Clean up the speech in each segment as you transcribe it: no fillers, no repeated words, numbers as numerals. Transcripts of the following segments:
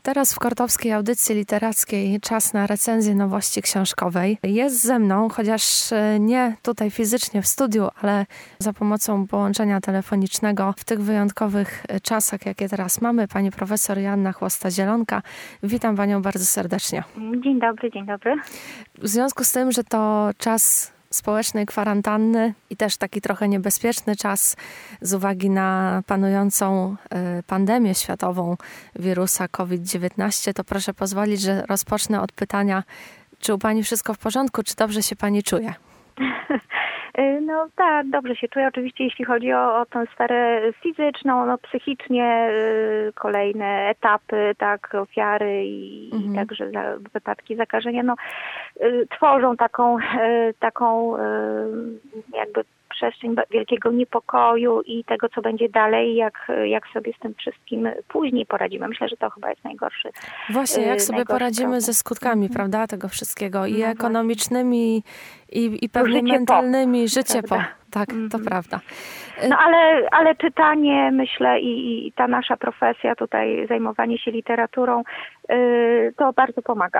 Teraz w Kortowskiej Audycji Literackiej czas na recenzję nowości książkowej. Jest ze mną, chociaż nie tutaj fizycznie w studiu, ale za pomocą połączenia telefonicznego w tych wyjątkowych czasach, jakie teraz mamy, pani profesor Joanna Chłosta-Zielonka. Witam panią bardzo serdecznie. Dzień dobry, dzień dobry. W związku z tym, że to czas społecznej kwarantanny i też taki trochę niebezpieczny czas z uwagi na panującą pandemię światową wirusa COVID-19, to proszę pozwolić, że rozpocznę od pytania, czy u pani wszystko w porządku, czy dobrze się pani czuje? No tak, dobrze się czuję. Oczywiście jeśli chodzi o tę sferę fizyczną, no psychicznie kolejne etapy, tak, ofiary i także wypadki zakażenia, no tworzą taką jakby przestrzeń wielkiego niepokoju i tego, co będzie dalej, jak sobie z tym wszystkim później poradzimy. Myślę, że to chyba jest najgorszy. Właśnie, jak sobie poradzimy ze skutkami, prawda, tego wszystkiego i ekonomicznymi, i pewnie mentalnymi, życie po. Tak, to prawda. No ale czytanie, myślę, i ta nasza profesja tutaj, zajmowanie się literaturą, to bardzo pomaga.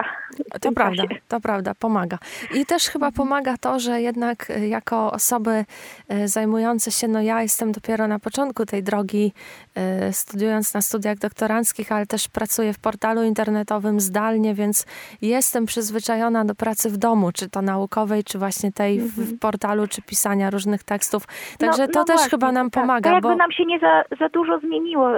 To prawda, pomaga. I też chyba pomaga to, że jednak jako osoby zajmujące się, no ja jestem dopiero na początku tej drogi, studiując na studiach doktoranckich, ale też pracuję w portalu internetowym zdalnie, więc jestem przyzwyczajona do pracy w domu, czy to naukowej, czy właśnie tej w portalu, czy pisania różnych tekstów. Także to też właśnie, chyba nam pomaga. To jakby nam się nie za dużo zmieniło,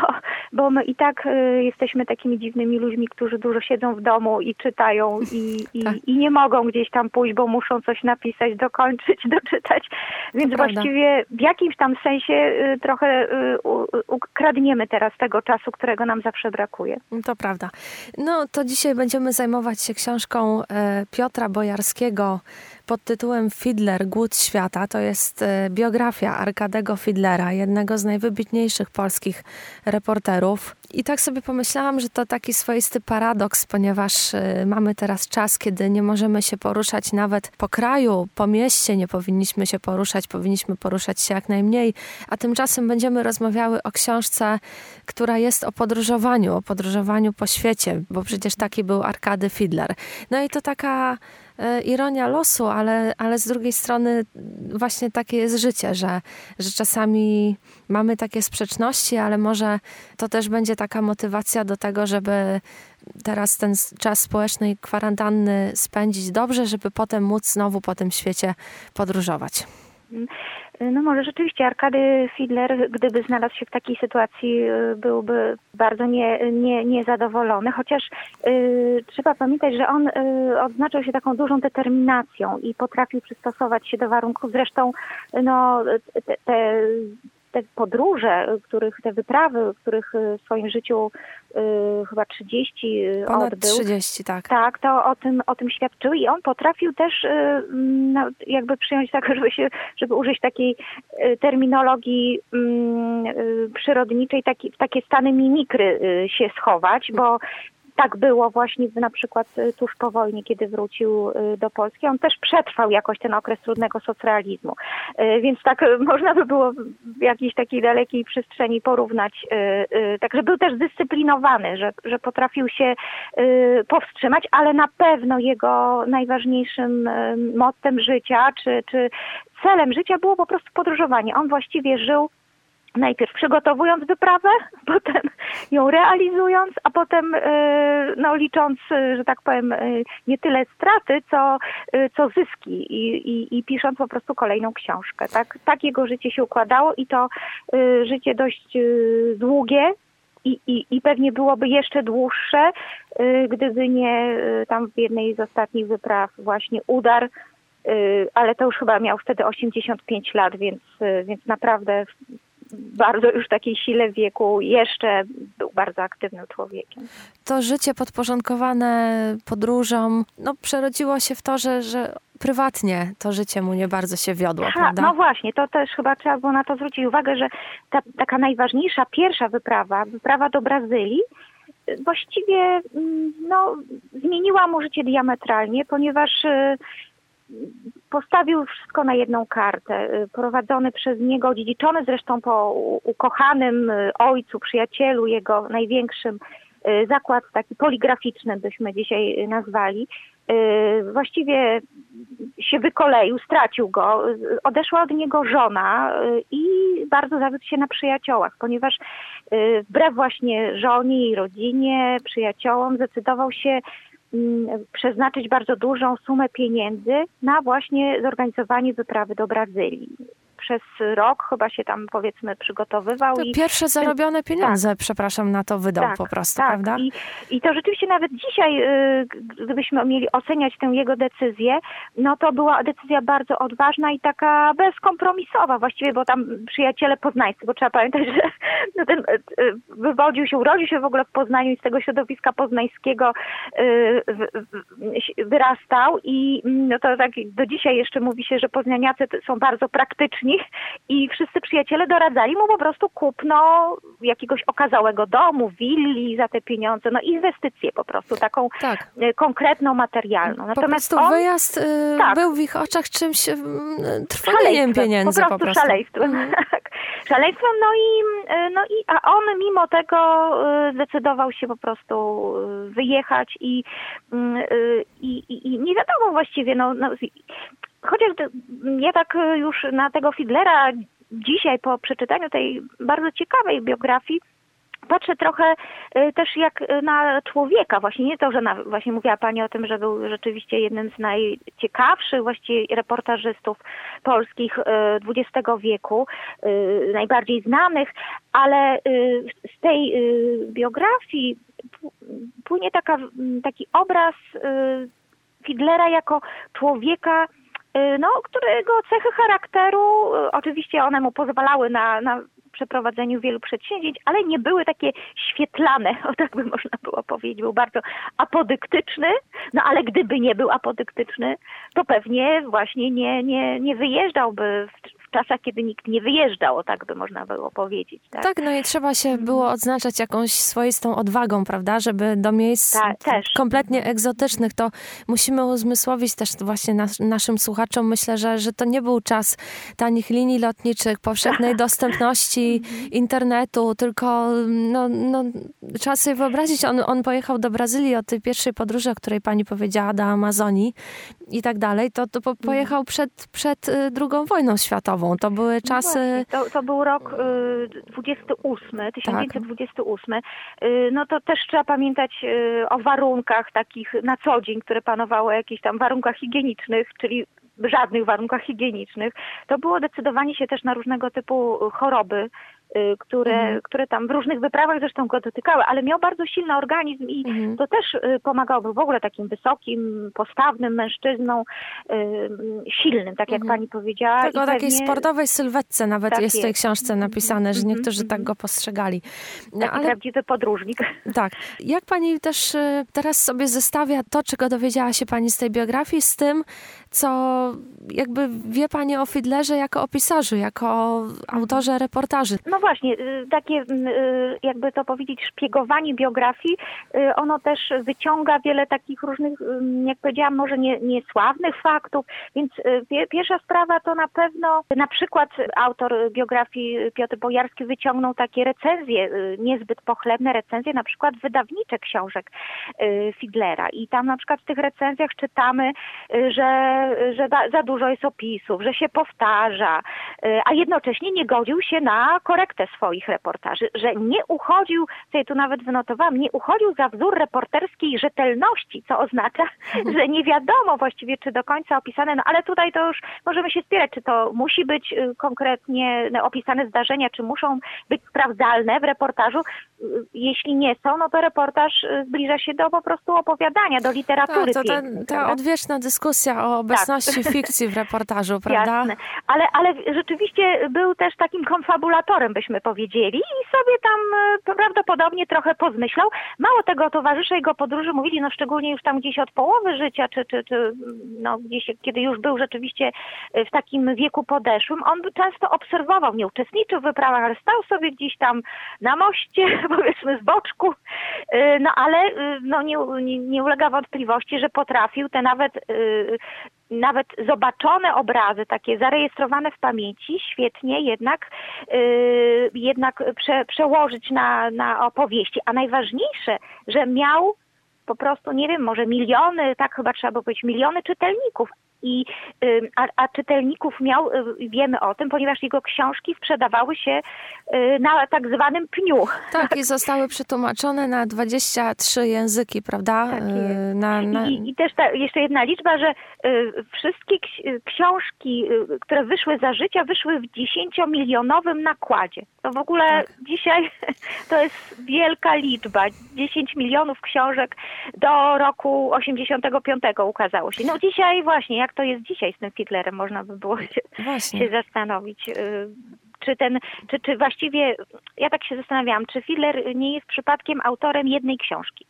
bo my i tak jesteśmy takimi dziwnymi ludźmi, którzy dużo siedzą w domu i czytają i nie mogą gdzieś tam pójść, bo muszą coś napisać, dokończyć, doczytać. Więc właściwie w jakimś tam sensie trochę ukradniemy teraz tego czasu, którego nam zawsze brakuje. To prawda. No to dzisiaj będziemy zajmować się książką Piotra Bojarskiego pod tytułem Fiedler, Głód świata. To jest biografia Arkadego Fiedlera, jednego z najwybitniejszych polskich reporterów. I tak sobie pomyślałam, że to taki swoisty paradoks, ponieważ mamy teraz czas, kiedy nie możemy się poruszać nawet po kraju, po mieście nie powinniśmy się poruszać, powinniśmy poruszać się jak najmniej, a tymczasem będziemy rozmawiały o książce, która jest o podróżowaniu po świecie, bo przecież taki był Arkady Fiedler. No i to taka ironia losu, ale z drugiej strony właśnie takie jest życie, że czasami mamy takie sprzeczności, ale może to też będzie taka motywacja do tego, żeby teraz ten czas społecznej kwarantanny spędzić dobrze, żeby potem móc znowu po tym świecie podróżować. No może rzeczywiście Arkady Fiedler, gdyby znalazł się w takiej sytuacji, byłby bardzo niezadowolony, chociaż trzeba pamiętać, że on odznaczył się taką dużą determinacją i potrafił przystosować się do warunków. Zresztą no, te podróże, te wyprawy, których w swoim życiu chyba 30 Ponad odbył. 30, tak. Tak, to o tym świadczyły i on potrafił też jakby przyjąć tak, żeby użyć takiej terminologii przyrodniczej, w takie stany mimikry się schować, bo tak było właśnie na przykład tuż po wojnie, kiedy wrócił do Polski. On też przetrwał jakoś ten okres trudnego socrealizmu. Więc tak można by było w jakiejś takiej dalekiej przestrzeni porównać. Także był też zdyscyplinowany, że potrafił się powstrzymać, ale na pewno jego najważniejszym mottem życia czy celem życia było po prostu podróżowanie. On właściwie żył najpierw przygotowując wyprawę, potem ją realizując, a potem licząc, że tak powiem, nie tyle straty, co zyski i pisząc po prostu kolejną książkę. Tak jego życie się układało i to życie dość długie i pewnie byłoby jeszcze dłuższe, gdyby nie tam w jednej z ostatnich wypraw właśnie udar, ale to już chyba miał wtedy 85 lat, więc naprawdę bardzo już w takiej sile wieku jeszcze był bardzo aktywnym człowiekiem. To życie podporządkowane podróżom, przerodziło się w to, że prywatnie to życie mu nie bardzo się wiodło, prawda? No właśnie, to też chyba trzeba było na to zwrócić uwagę, że taka najważniejsza pierwsza wyprawa do Brazylii, właściwie zmieniła mu życie diametralnie, ponieważ postawił wszystko na jedną kartę. Prowadzony przez niego, odziedziczony zresztą po ukochanym ojcu, przyjacielu, jego największym zakład taki poligraficzny byśmy dzisiaj nazwali. Właściwie się wykoleił, stracił go. Odeszła od niego żona i bardzo zawiódł się na przyjaciołach, ponieważ wbrew właśnie żonie i rodzinie, przyjaciołom zdecydował się przeznaczyć bardzo dużą sumę pieniędzy na właśnie zorganizowanie wyprawy do Brazylii. Przez rok chyba się tam, powiedzmy, przygotowywał. To pierwsze zarobione pieniądze, przepraszam, na to wydał po prostu, prawda? I to rzeczywiście nawet dzisiaj, gdybyśmy mieli oceniać tę jego decyzję, no to była decyzja bardzo odważna i taka bezkompromisowa właściwie, bo tam przyjaciele poznańscy, bo trzeba pamiętać, że no ten urodził się w ogóle w Poznaniu i z tego środowiska poznańskiego wyrastał i no to tak do dzisiaj jeszcze mówi się, że poznaniacy są bardzo praktyczni i wszyscy przyjaciele doradzali mu po prostu kupno jakiegoś okazałego domu, willi za te pieniądze, no inwestycję po prostu, taką konkretną, materialną. Natomiast po prostu wyjazd był w ich oczach czymś trwaniem pieniędzy po prostu. Szaleństwem. Szaleństwem, a on mimo tego zdecydował się po prostu wyjechać i nie wiadomo właściwie, chociaż ja tak już na tego Fiedlera dzisiaj po przeczytaniu tej bardzo ciekawej biografii patrzę trochę też jak na człowieka. Właśnie nie to, że właśnie mówiła Pani o tym, że był rzeczywiście jednym z najciekawszych właściwie reportażystów polskich XX wieku, najbardziej znanych, ale z tej biografii płynie taki obraz Fiedlera jako człowieka, którego cechy charakteru, oczywiście one mu pozwalały na przeprowadzeniu wielu przedsięwzięć, ale nie były takie świetlane, tak by można było powiedzieć. Był bardzo apodyktyczny, ale gdyby nie był apodyktyczny, to pewnie właśnie nie wyjeżdżałby w czasach, kiedy nikt nie wyjeżdżał, tak by można było powiedzieć. Tak, i trzeba się było odznaczać jakąś swoistą odwagą, prawda, żeby do miejsc kompletnie egzotycznych, to musimy uzmysłowić też właśnie naszym słuchaczom, myślę, że to nie był czas tanich linii lotniczych, powszechnej dostępności internetu, tylko trzeba sobie wyobrazić, on pojechał do Brazylii od tej pierwszej podróży, o której Pani powiedziała, do Amazonii i tak dalej, to pojechał przed II wojną światową. To były czasy... To był rok 1928. To też trzeba pamiętać o warunkach takich na co dzień, które panowały, jakichś tam warunkach higienicznych, czyli żadnych warunkach higienicznych. To było decydowanie się też na różnego typu choroby, które tam w różnych wyprawach zresztą go dotykały, ale miał bardzo silny organizm i to też pomagało. Był w ogóle takim wysokim, postawnym mężczyzną, silnym, tak jak Pani powiedziała. Tak, o takiej sportowej sylwetce nawet jest w tej książce napisane, że niektórzy tak go postrzegali. Taki prawdziwy podróżnik. Tak. Jak Pani też teraz sobie zestawia to, czego dowiedziała się Pani z tej biografii, z tym, co jakby wie Pani o Fiedlerze jako o pisarzu, jako autorze reportaży? No właśnie, takie jakby to powiedzieć szpiegowanie biografii, ono też wyciąga wiele takich różnych, jak powiedziałam, może niesławnych faktów, więc pierwsza sprawa to na pewno, na przykład autor biografii Piotr Bojarski wyciągnął takie recenzje, niezbyt pochlebne recenzje, na przykład wydawnicze książek Fiedlera i tam na przykład w tych recenzjach czytamy, że za dużo jest opisów, że się powtarza, a jednocześnie nie godził się na korektę swoich reportaży, że nie uchodził, co ja tu nawet wynotowałam, nie uchodził za wzór reporterskiej rzetelności, co oznacza, że nie wiadomo właściwie, czy do końca opisane, ale tutaj to już możemy się spierać, czy to musi być konkretnie opisane zdarzenia, czy muszą być sprawdzalne w reportażu. Jeśli nie są, to reportaż zbliża się do po prostu opowiadania, do literatury. Tak, ta odwieczna dyskusja o obecności fikcji w reportażu, prawda? Jasne. Ale rzeczywiście był też takim konfabulatorem, byśmy powiedzieli, i sobie tam prawdopodobnie trochę pozmyślał. Mało tego, towarzysze jego podróży mówili, szczególnie już tam gdzieś od połowy życia, czy gdzieś, kiedy już był rzeczywiście w takim wieku podeszłym, on często obserwował, nie uczestniczył w wyprawach, ale stał sobie gdzieś tam na moście, powiedzmy z boczku, ale nie ulega wątpliwości, że potrafił te nawet nawet zobaczone obrazy, takie zarejestrowane w pamięci, świetnie jednak przełożyć na opowieści. A najważniejsze, że miał po prostu, nie wiem, może miliony, tak chyba trzeba było powiedzieć, miliony czytelników. A czytelników miał, wiemy o tym, ponieważ jego książki sprzedawały się na tak zwanym pniu. Tak, i zostały przetłumaczone na 23 języki, prawda? Tak jest. I też jeszcze jedna liczba, że wszystkie książki, które wyszły za życia, wyszły w 10-milionowym nakładzie. To w ogóle dzisiaj to jest wielka liczba. 10 milionów książek do roku 85 ukazało się. No dzisiaj właśnie, jak to jest dzisiaj z tym Fiedlerem, można by było się zastanowić. Czy właściwie, ja tak się zastanawiałam, czy Fiedler nie jest przypadkiem autorem jednej książki?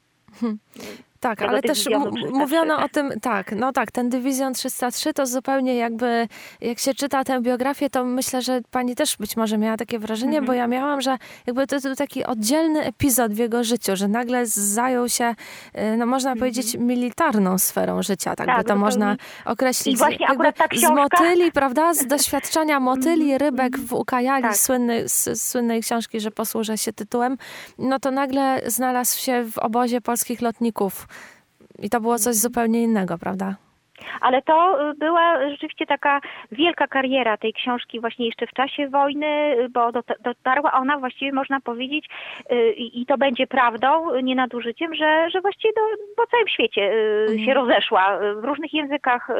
Tak, ale też mówiono o tym, ten Dywizjon 303 to zupełnie jakby, jak się czyta tę biografię, to myślę, że pani też być może miała takie wrażenie, bo ja miałam, że jakby to był taki oddzielny epizod w jego życiu, że nagle zajął się, no można powiedzieć, militarną sferą życia, tak by to można określić. I właśnie akurat ta książka... Z motyli, prawda, z doświadczenia motyli, rybek w Ukajali, słynnej książki, że posłużę się tytułem, no to nagle znalazł się w obozie polskich lotników. I to było coś zupełnie innego, prawda? Ale to była rzeczywiście taka wielka kariera tej książki właśnie jeszcze w czasie wojny, bo dotarła ona właściwie, można powiedzieć, i to będzie prawdą, nie nadużyciem, że właściwie po całym świecie się rozeszła. W różnych językach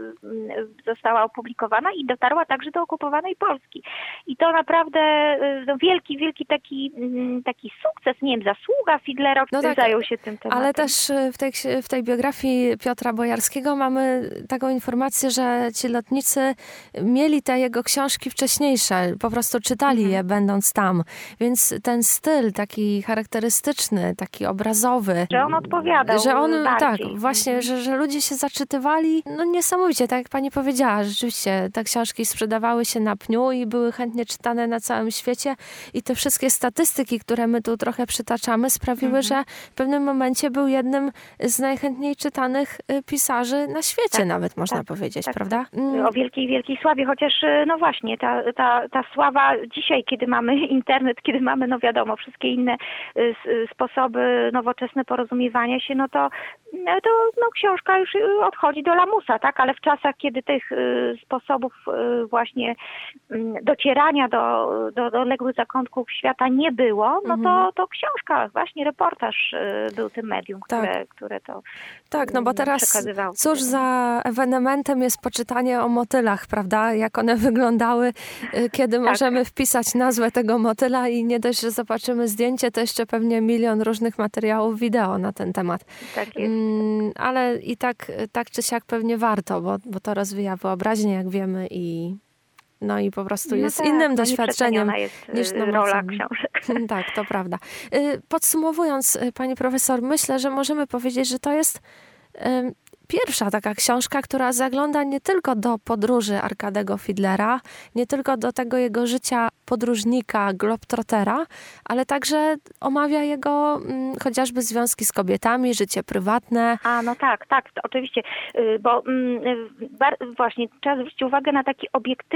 została opublikowana i dotarła także do okupowanej Polski. I to naprawdę wielki taki sukces, nie wiem, zasługa Fiedlera, który zajął się tym tematem. Ale też w tej biografii Piotra Bojarskiego mamy taką informację, że ci lotnicy mieli te jego książki wcześniejsze, po prostu czytali je będąc tam. Więc ten styl taki charakterystyczny, taki obrazowy. Że on odpowiadał bardziej. Właśnie, że ludzie się zaczytywali, no niesamowicie, tak jak pani powiedziała, rzeczywiście te książki sprzedawały się na pniu i były chętnie czytane na całym świecie i te wszystkie statystyki, które my tu trochę przytaczamy, sprawiły, że w pewnym momencie był jednym z najchętniej czytanych pisarzy na świecie. Nawet można powiedzieć, prawda? O wielkiej sławie, chociaż no właśnie, ta sława dzisiaj, kiedy mamy internet, kiedy mamy, no wiadomo, wszystkie inne sposoby nowoczesne porozumiewania się, no to książka już odchodzi do lamusa, tak? Ale w czasach, kiedy tych sposobów właśnie docierania do odległych zakątków świata nie było, no to książka, właśnie reportaż był tym medium, które to no bo teraz przekazywało. Cóż za ewenementem jest poczytanie o motylach, prawda? Jak one wyglądały, kiedy możemy wpisać nazwę tego motyla i nie dość, że zobaczymy zdjęcie, to jeszcze pewnie milion różnych materiałów wideo na ten temat. Tak jest. Ale i tak czy siak pewnie warto, bo to rozwija wyobraźnię, jak wiemy i po prostu jest innym doświadczeniem niż rola książek. Tak, to prawda. Podsumowując, pani profesor, myślę, że możemy powiedzieć, że to jest pierwsza taka książka, która zagląda nie tylko do podróży Arkadego Fiedlera, nie tylko do tego jego życia podróżnika, globtrotera, ale także omawia jego chociażby związki z kobietami, życie prywatne. No tak, to oczywiście, bo właśnie trzeba zwrócić uwagę na taki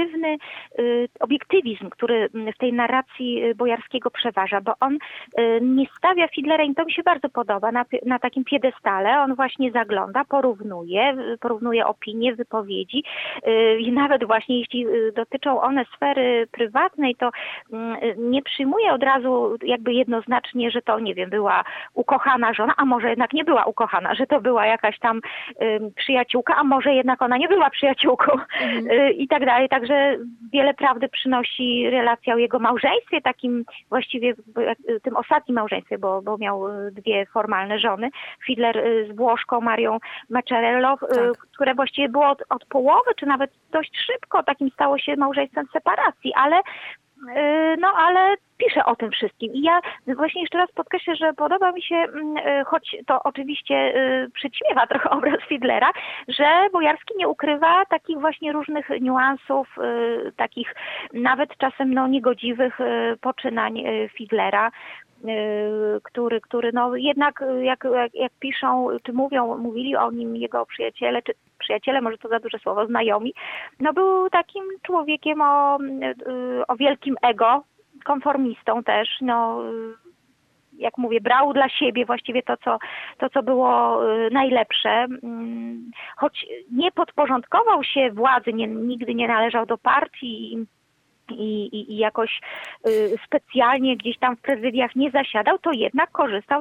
obiektywizm, który w tej narracji Bojarskiego przeważa, bo on nie stawia Fiedlera, i to mi się bardzo podoba, na takim piedestale. On właśnie zagląda, porównuje opinie, wypowiedzi i nawet właśnie jeśli dotyczą one sfery prywatnej, to nie przyjmuje od razu jakby jednoznacznie, że to, nie wiem, była ukochana żona, a może jednak nie była ukochana, że to była jakaś tam przyjaciółka, a może jednak ona nie była przyjaciółką i tak dalej. Także wiele prawdy przynosi relacja o jego małżeństwie, takim właściwie tym ostatnim małżeństwie, bo miał dwie formalne żony. Fiedler z Włoszką Marią Macchiarello, które właściwie było od połowy, czy nawet dość szybko takim stało się małżeństwem separacji, ale pisze o tym wszystkim. I ja właśnie jeszcze raz podkreślę, że podoba mi się, choć to oczywiście przyćmiewa trochę obraz Fiedlera, że Bojarski nie ukrywa takich właśnie różnych niuansów, takich nawet czasem niegodziwych poczynań Fiedlera, który jednak jak piszą, czy mówili o nim jego przyjaciele, czy przyjaciele, może to za duże słowo, znajomi. No był takim człowiekiem o wielkim ego, konformistą też, no jak mówię, brał dla siebie właściwie to, co było najlepsze. Choć nie podporządkował się władzy, nigdy nie należał do partii i jakoś specjalnie gdzieś tam w prezydiach nie zasiadał, to jednak korzystał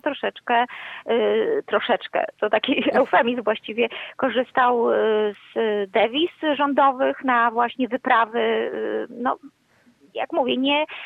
troszeczkę, to taki eufemizm właściwie, korzystał z dewiz rządowych na właśnie wyprawy, no jak mówię,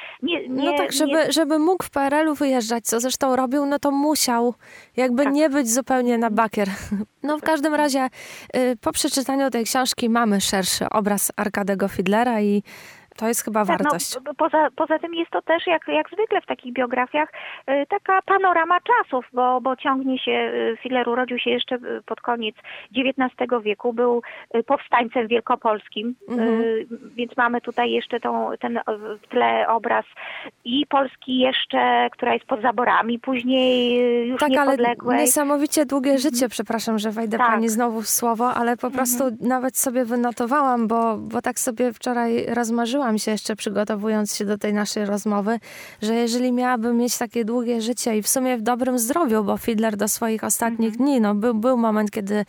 no tak, żeby mógł w PRL-u wyjeżdżać, co zresztą robił, no to musiał jakby nie być zupełnie na bakier. No w każdym razie po przeczytaniu tej książki mamy szerszy obraz Arkadego Fidlera i to jest chyba wartość. No, poza tym jest to też, jak zwykle w takich biografiach, taka panorama czasów, bo ciągnie się, Fidler urodził się jeszcze pod koniec XIX wieku, był powstańcem wielkopolskim, więc mamy tutaj jeszcze ten w tle obraz i Polski jeszcze, która jest pod zaborami, później już niepodległej. Ale niesamowicie długie życie, przepraszam, że wejdę pani znowu w słowo, ale po prostu nawet sobie wynotowałam, bo tak sobie wczoraj rozmarzyłam się jeszcze przygotowując się do tej naszej rozmowy, że jeżeli miałabym mieć takie długie życie i w sumie w dobrym zdrowiu, bo Fidler do swoich ostatnich dni, no był moment, kiedy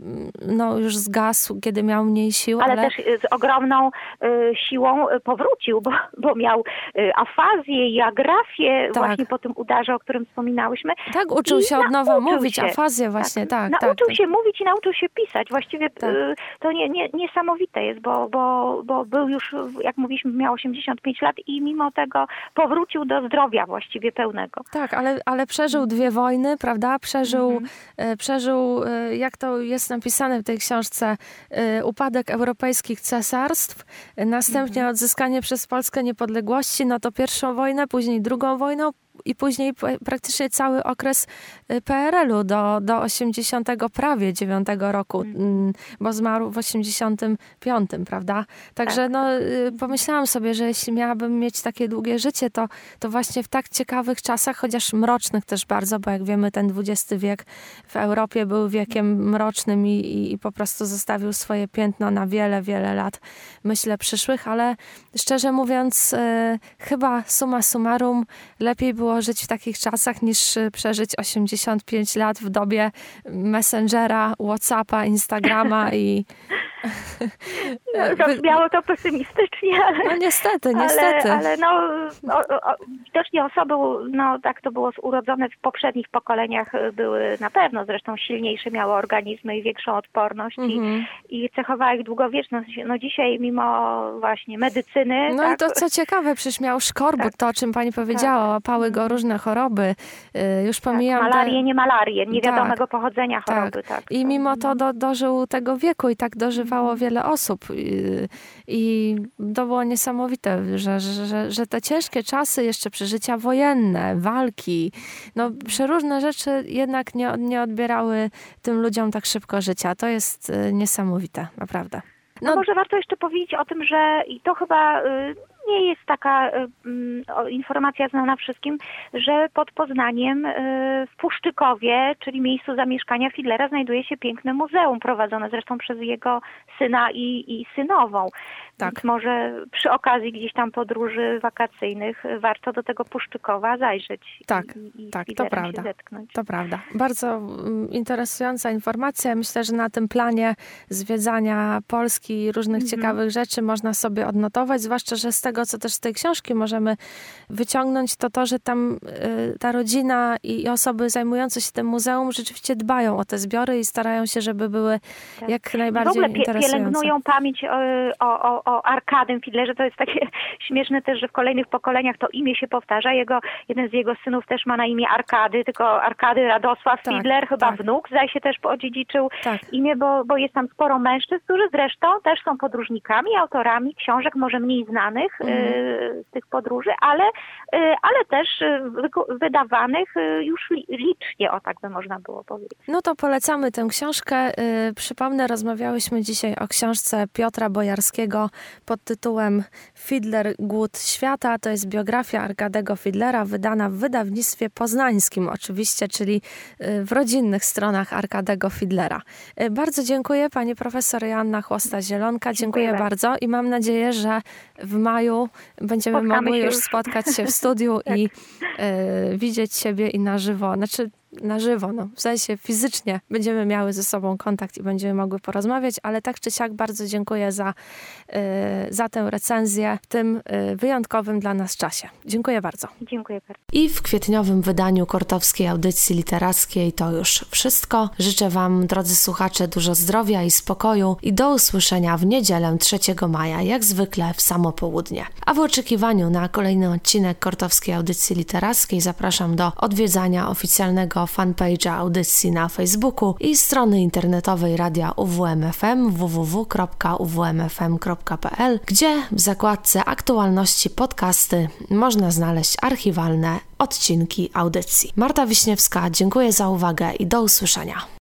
no już zgasł, kiedy miał mniej sił. Ale też z ogromną siłą powrócił, bo miał afazję i agrafię właśnie po tym udarze, o którym wspominałyśmy. Tak, uczył się od nowa mówić, afazję właśnie, tak. Nauczył się mówić i nauczył się pisać. Właściwie to niesamowite jest, bo był już, jak mówiliśmy, miał 85 lat i mimo tego powrócił do zdrowia właściwie pełnego. Tak, ale przeżył 2 wojny, prawda? Przeżył, jak to jest napisane w tej książce, upadek europejskich cesarstw, następnie odzyskanie przez Polskę niepodległości, no to pierwszą wojnę, później drugą wojnę, i później praktycznie cały okres PRL-u do 80 prawie 9 roku, bo zmarł w 85, prawda? Także pomyślałam sobie, że jeśli miałabym mieć takie długie życie, to właśnie w tak ciekawych czasach, chociaż mrocznych też bardzo, bo jak wiemy, ten XX wiek w Europie był wiekiem mrocznym i po prostu zostawił swoje piętno na wiele, wiele lat, myślę, przyszłych, ale szczerze mówiąc, chyba summa summarum lepiej było żyć w takich czasach niż przeżyć 85 lat w dobie Messengera, WhatsAppa, Instagrama i... Zabrzmiało to pesymistycznie, ale... No niestety. Ale widocznie osoby, tak to było urodzone w poprzednich pokoleniach, były na pewno zresztą silniejsze, miały organizmy i większą odporność i cechowała ich długowieczność. No dzisiaj mimo właśnie medycyny... No i to co ciekawe, przecież miał szkorbut, to o czym pani powiedziała, łapały go różne choroby. Już pomijam... Malarię, nie malarię, niewiadomego pochodzenia choroby. I mimo to dożył tego wieku i tak dożywało wiele osób. I to było niesamowite, że te ciężkie czasy, jeszcze przeżycia wojenne, walki, no przeróżne rzeczy jednak nie odbierały tym ludziom tak szybko życia. To jest niesamowite, naprawdę. No może warto jeszcze powiedzieć o tym, że i to chyba nie jest taka informacja znana wszystkim, że pod Poznaniem w Puszczykowie, czyli miejscu zamieszkania Fidlera, znajduje się piękne muzeum prowadzone zresztą przez jego syna i synową. Tak. Więc może przy okazji gdzieś tam podróży wakacyjnych warto do tego Puszczykowa zajrzeć. Tak, i to prawda. się zetknąć. To prawda. Bardzo interesująca informacja. Myślę, że na tym planie zwiedzania Polski i różnych ciekawych rzeczy można sobie odnotować, zwłaszcza, że z tego, co też z tej książki możemy wyciągnąć, to, że tam ta rodzina i osoby zajmujące się tym muzeum rzeczywiście dbają o te zbiory i starają się, żeby były jak najbardziej w ogóle interesujące. Pielęgnują pamięć o Arkadym Fidlerze. To jest takie śmieszne też, że w kolejnych pokoleniach to imię się powtarza. Jeden z jego synów też ma na imię Arkady, tylko Arkady Radosław Fidler, chyba wnuk, zdaje się, też odziedziczył imię, bo jest tam sporo mężczyzn, którzy zresztą też są podróżnikami, autorami książek może mniej znanych, z tych podróży, ale też wydawanych już licznie, o tak by można było powiedzieć. No to polecamy tę książkę. Przypomnę, rozmawiałyśmy dzisiaj o książce Piotra Bojarskiego pod tytułem Fiedler, Głód świata. To jest biografia Arkadego Fiedlera, wydana w wydawnictwie poznańskim oczywiście, czyli w rodzinnych stronach Arkadego Fiedlera. Bardzo dziękuję pani profesor Joanna Chłosta-Zielonka. Dziękuję bardzo i mam nadzieję, że w maju będziemy mogły już spotkać się w studiu i widzieć siebie i na żywo. Na żywo, w sensie fizycznie będziemy miały ze sobą kontakt i będziemy mogły porozmawiać, ale tak czy siak bardzo dziękuję za tę recenzję w tym wyjątkowym dla nas czasie. Dziękuję bardzo. Dziękuję bardzo. I w kwietniowym wydaniu Kortowskiej Audycji Literackiej to już wszystko. Życzę wam, drodzy słuchacze, dużo zdrowia i spokoju i do usłyszenia w niedzielę 3 maja, jak zwykle w samo południe. A w oczekiwaniu na kolejny odcinek Kortowskiej Audycji Literackiej zapraszam do odwiedzania oficjalnego fanpage'a audycji na Facebooku i strony internetowej radia UWMFM www.uwmfm.pl, gdzie w zakładce aktualności podcasty można znaleźć archiwalne odcinki audycji. Marta Wiśniewska, dziękuję za uwagę i do usłyszenia.